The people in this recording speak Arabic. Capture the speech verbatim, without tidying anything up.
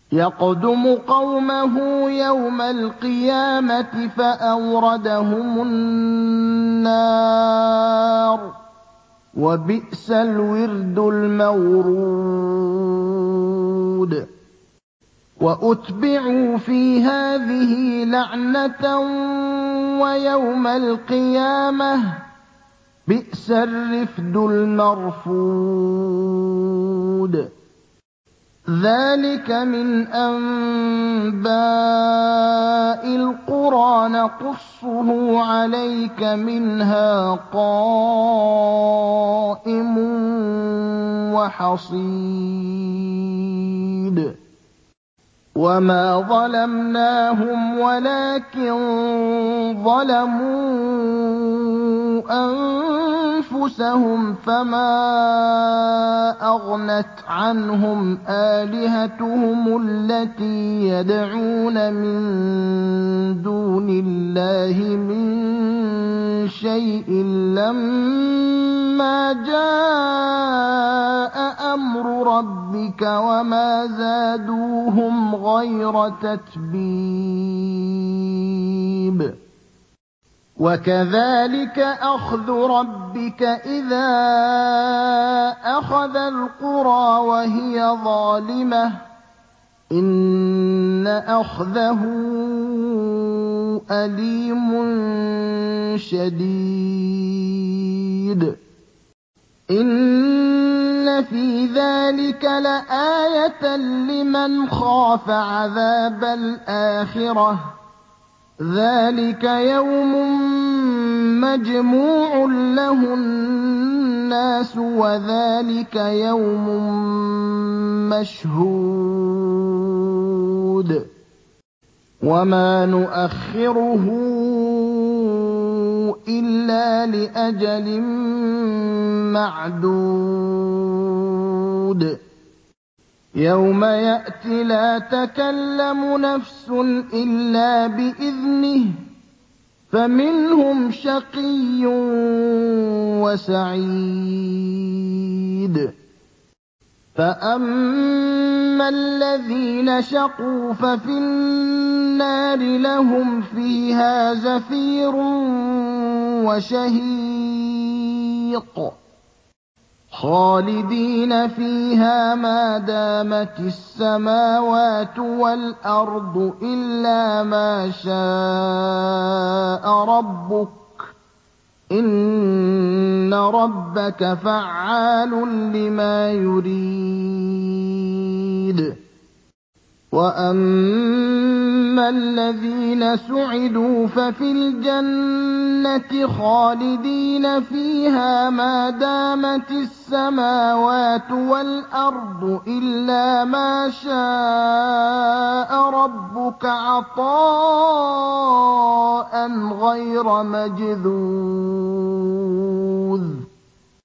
يَقْدُمُ قَوْمَهُ يَوْمَ الْقِيَامَةِ فَأَوْرَدَهُمُ النَّارَ ۖ وَبِئْسَ الْوِرْدُ الْمَوْرُودُ وَأُتْبِعُوا فِي هَٰذِهِ لَعْنَةً وَيَوْمَ الْقِيَامَةِ ۚ بِئْسَ الرِّفْدُ الْمَرْفُودُ ذَٰلِكَ مِنْ أَنبَاءِ الْقُرَىٰ نَقُصُّهُ عَلَيْكَ ۖ مِنْهَا قَائِمٌ وَحَصِيدٌ وَمَا ظَلَمْنَاهُمْ وَلَٰكِن ظَلَمُوا أَنفُسَهُمْ ۖ فَمَا أَغْنَتْ عَنْهُمْ آلِهَتُهُمُ الَّتِي يَدْعُونَ مِن دُونِ اللَّهِ مِن شَيْءٍ لَّمَّا جَاءَ أَمْرُ رَبِّكَ ۖ وَمَا زَادُوهُمْ غَيْرَ تَتْبِيبٍ وَكَذَٰلِكَ أَخْذُ رَبِّكَ إِذَا أَخَذَ الْقُرَىٰ وَهِيَ ظَالِمَةٌ ۚ إِنَّ أَخْذَهُ أَلِيمٌ شَدِيدٌ إِنَّ فِي ذَٰلِكَ لَآيَةً لِّمَنْ خَافَ عَذَابَ الْآخِرَةِ ۚ ذَٰلِكَ يَوْمٌ مَّجْمُوعٌ لَّهُ النَّاسُ ۖ وَذَٰلِكَ يَوْمٌ مَّشْهُودٌ وَمَا نُؤَخِّرُهُ إِلَّا لِأَجَلٍ مَّعْدُودٍ يَوْمَ يَأْتِ لَا تَكَلَّمُ نَفْسٌ إِلَّا بِإِذْنِهِ ۚ فَمِنْهُمْ شَقِيٌّ وَسَعِيدٌ فَأَمَّا الَّذِينَ شَقُوا فَفِي النَّارِ لَهُمْ فِيهَا زَفِيرٌ وَشَهِيقٌ خَالِدِينَ فِيهَا مَا دَامَتِ السَّمَاوَاتُ وَالْأَرْضُ إِلَّا مَا شَاءَ رَبُّكَ ۚ إِنَّ رَبَّكَ فَعَّالٌ لِّمَا يُرِيدُ وَأَمَّا الَّذِينَ سُعِدُوا فَفِي الْجَنَّةِ خَالِدِينَ فِيهَا مَا دَامَتِ السَّمَاوَاتُ وَالْأَرْضُ إِلَّا مَا شَاءَ رَبُّكَ عَطَاءً غَيْرَ مَجْذُوذٍ